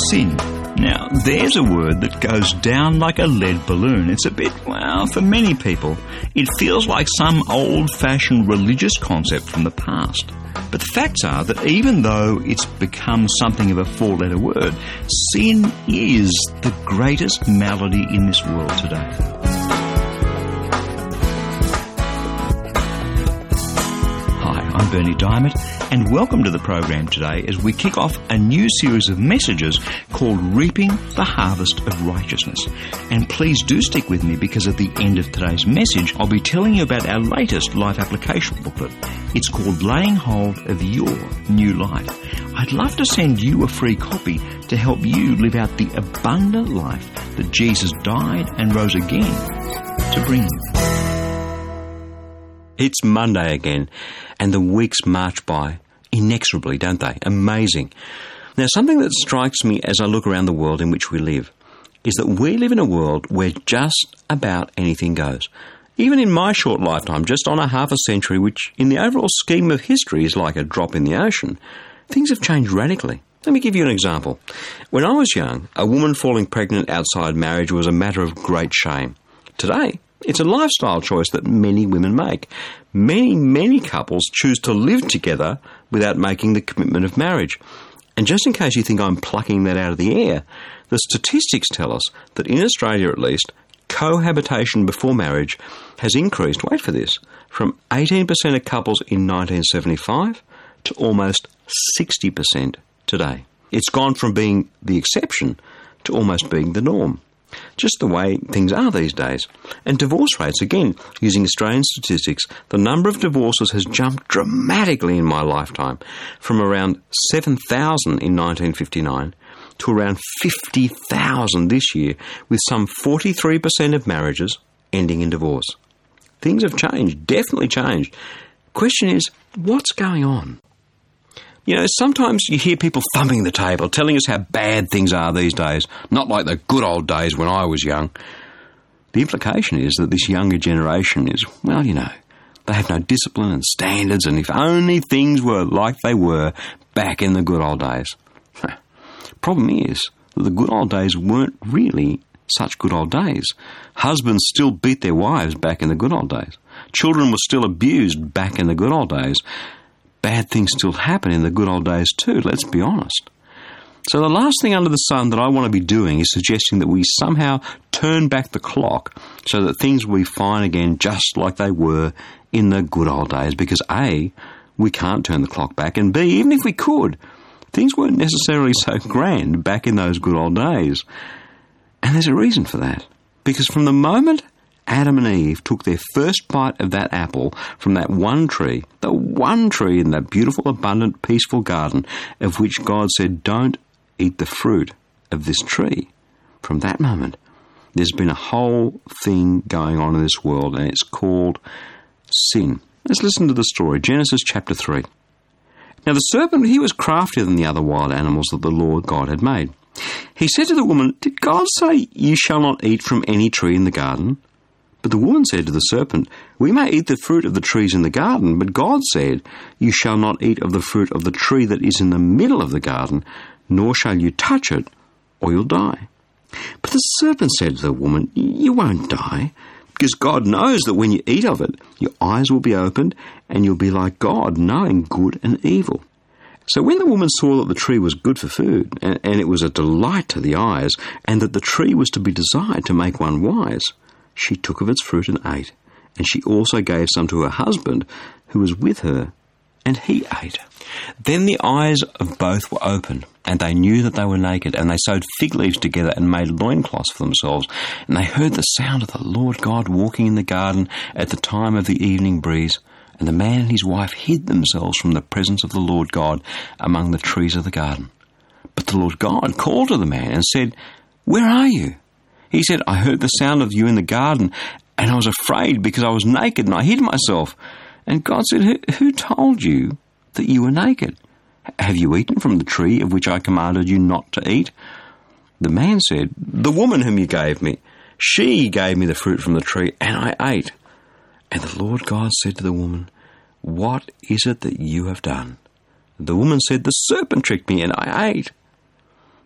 Sin. Now, there's a word that goes down like a lead balloon. It's a bit, well, for many people, it feels like some old-fashioned religious concept from the past. But the facts are that even though it's become something of a four-letter word, sin is the greatest malady in this world today. Hi, I'm Bernie Diamond, and welcome to the program today as we kick off a new series of messages called Reaping the Harvest of Righteousness. And please do stick with me, because at the end of today's message, I'll be telling you about our latest life application booklet. It's called Laying Hold of Your New Life. I'd love to send you a free copy to help you live out the abundant life that Jesus died and rose again to bring you. It's Monday again, and the weeks march by inexorably, don't they? Amazing. Now, something that strikes me as I look around the world in which we live is that we live in a world where just about anything goes. Even in my short lifetime, just on a half a century, which in the overall scheme of history is like a drop in the ocean, things have changed radically. Let me give you an example. When I was young, a woman falling pregnant outside marriage was a matter of great shame. Today, it's a lifestyle choice that many women make. Many couples choose to live together without making the commitment of marriage. And just in case you think I'm plucking that out of the air, the statistics tell us that in Australia at least, cohabitation before marriage has increased, wait for this, from 18% of couples in 1975 to almost 60% today. It's gone from being the exception to almost being the norm. Just the way things are these days. And divorce rates, again, using Australian statistics, the number of divorces has jumped dramatically in my lifetime, from around 7,000 in 1959 to around 50,000 this year, with some 43% of marriages ending in divorce. Things have changed, definitely changed. Question is, what's going on? You know, sometimes you hear people thumping the table, telling us how bad things are these days, not like the good old days when I was young. The implication is that this younger generation is, well, you know, they have no discipline and standards, and if only things were like they were back in the good old days. Problem is that the good old days weren't really such good old days. Husbands still beat their wives back in the good old days. Children were still abused back in the good old days. Bad things still happen in the good old days too, let's be honest. So the last thing under the sun that I want to be doing is suggesting that we somehow turn back the clock so that things will be fine again just like they were in the good old days, because A, we can't turn the clock back, and B, even if we could, things weren't necessarily so grand back in those good old days. And there's a reason for that, because from the moment Adam and Eve took their first bite of that apple from that one tree, the one tree in that beautiful, abundant, peaceful garden of which God said, don't eat the fruit of this tree. From that moment, there's been a whole thing going on in this world, and it's called sin. Let's listen to the story. Genesis chapter 3. Now the serpent, he was craftier than the other wild animals that the Lord God had made. He said to the woman, did God say, you shall not eat from any tree in the garden? But the woman said to the serpent, we may eat the fruit of the trees in the garden, but God said, you shall not eat of the fruit of the tree that is in the middle of the garden, nor shall you touch it, or you'll die. But the serpent said to the woman, you won't die, because God knows that when you eat of it, your eyes will be opened, and you'll be like God, knowing good and evil. So when the woman saw that the tree was good for food, and it was a delight to the eyes, and that the tree was to be desired to make one wise, she took of its fruit and ate, and she also gave some to her husband who was with her, and he ate. Then the eyes of both were opened, and they knew that they were naked, and they sewed fig leaves together and made loincloths for themselves. And they heard the sound of the Lord God walking in the garden at the time of the evening breeze. And the man and his wife hid themselves from the presence of the Lord God among the trees of the garden. But the Lord God called to the man and said, where are you? He said, I heard the sound of you in the garden, and I was afraid because I was naked, and I hid myself. And God said, who told you that you were naked? Have you eaten from the tree of which I commanded you not to eat? The man said, the woman whom you gave me, she gave me the fruit from the tree, and I ate. And the Lord God said to the woman, what is it that you have done? The woman said, the serpent tricked me, and I ate.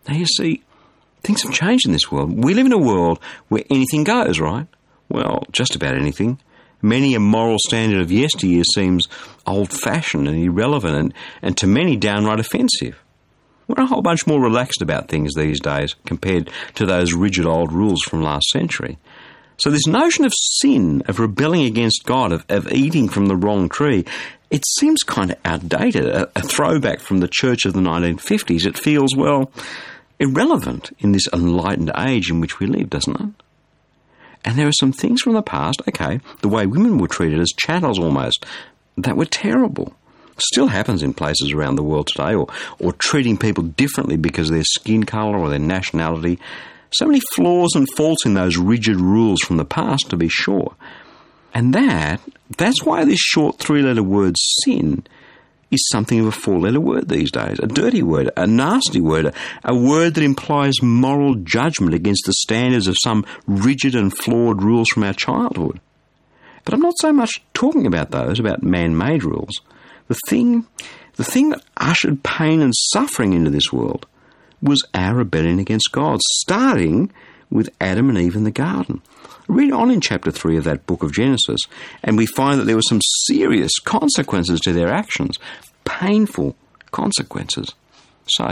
Now you see, things have changed in this world. We live in a world where anything goes, right? Well, just about anything. Many a moral standard of yesteryear seems old-fashioned and irrelevant and to many downright offensive. We're a whole bunch more relaxed about things these days compared to those rigid old rules from last century. So this notion of sin, of rebelling against God, of eating from the wrong tree, it seems kind of outdated, a throwback from the church of the 1950s. It feels, well, irrelevant in this enlightened age in which we live, doesn't it? And there are some things from the past, okay, the way women were treated as chattels almost, that were terrible. Still happens in places around the world today, or treating people differently because of their skin colour or their nationality. So many flaws and faults in those rigid rules from the past, to be sure. And that's why this short three-letter word sin is something of a four-letter word these days, a dirty word, a nasty word, a word that implies moral judgment against the standards of some rigid and flawed rules from our childhood. But I'm not so much talking about those, about man-made rules. The thing that ushered pain and suffering into this world was our rebellion against God, starting with Adam and Eve in the garden. Read on in chapter 3 of that book of Genesis, and we find that there were some serious consequences to their actions, painful consequences. So,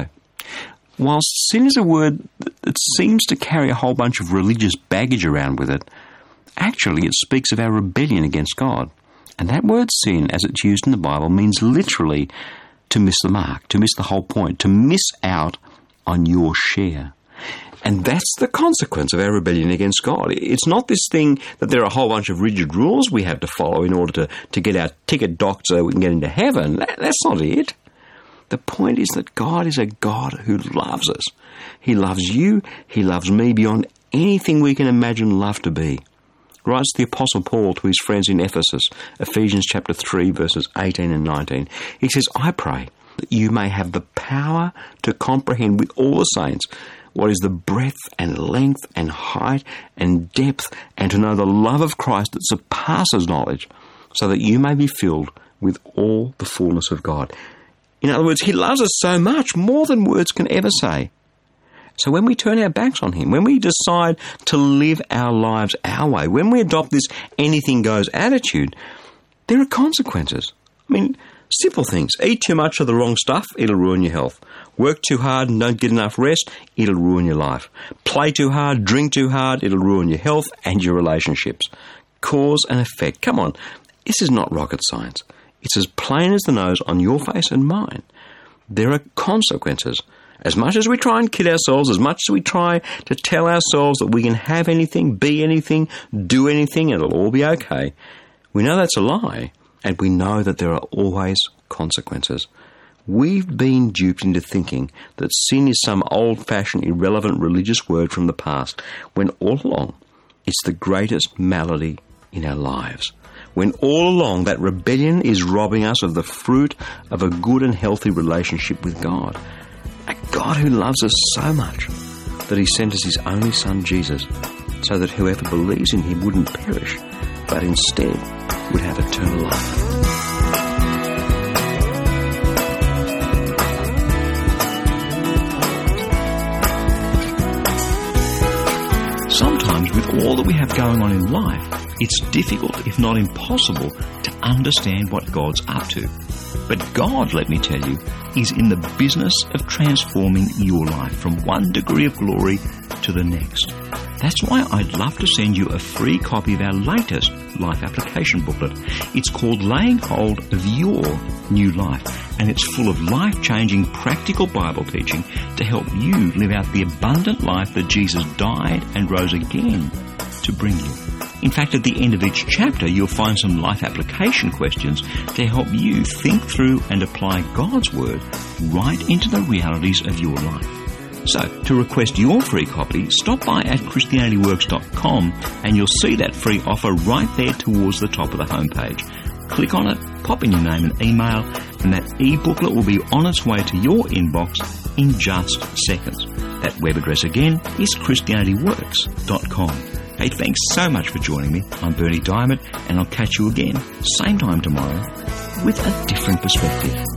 whilst sin is a word that seems to carry a whole bunch of religious baggage around with it, actually it speaks of our rebellion against God. And that word sin, as it's used in the Bible, means literally to miss the mark, to miss the whole point, to miss out on your share. And that's the consequence of our rebellion against God. It's not this thing that there are a whole bunch of rigid rules we have to follow in order to get our ticket docked so we can get into heaven. That's not it. The point is that God is a God who loves us. He loves you. He loves me beyond anything we can imagine love to be. Writes the Apostle Paul to his friends in Ephesus, Ephesians chapter 3, verses 18 and 19. He says, I pray that you may have the power to comprehend with all the saints what is the breadth and length and height and depth, and to know the love of Christ that surpasses knowledge, so that you may be filled with all the fullness of God. In other words, he loves us so much, more than words can ever say. So when we turn our backs on him, when we decide to live our lives our way, when we adopt this anything goes attitude, there are consequences. I mean, simple things. Eat too much of the wrong stuff, it'll ruin your health. Work too hard and don't get enough rest, it'll ruin your life. Play too hard, drink too hard, it'll ruin your health and your relationships. Cause and effect. Come on, this is not rocket science. It's as plain as the nose on your face and mine. There are consequences. As much as we try and kid ourselves, as much as we try to tell ourselves that we can have anything, be anything, do anything, and it'll all be okay, we know that's a lie, and we know that there are always consequences. We've been duped into thinking that sin is some old-fashioned, irrelevant religious word from the past, when all along it's the greatest malady in our lives. When all along that rebellion is robbing us of the fruit of a good and healthy relationship with God. A God who loves us so much that he sent us his only Son, Jesus, so that whoever believes in him wouldn't perish, but instead would have eternal life. Sometimes with all that we have going on in life, it's difficult, if not impossible, to understand what God's up to. But God, let me tell you, is in the business of transforming your life from one degree of glory to the next. That's why I'd love to send you a free copy of our latest life application booklet. It's called Laying Hold of Your New Life, and it's full of life-changing practical Bible teaching to help you live out the abundant life that Jesus died and rose again to bring you. In fact, at the end of each chapter, you'll find some life application questions to help you think through and apply God's Word right into the realities of your life. So, to request your free copy, stop by at ChristianityWorks.com and you'll see that free offer right there towards the top of the homepage. Click on it, pop in your name and email, and that e-booklet will be on its way to your inbox in just seconds. That web address again is ChristianityWorks.com. Hey, thanks so much for joining me. I'm Bernie Diamond, and I'll catch you again, same time tomorrow, with a different perspective.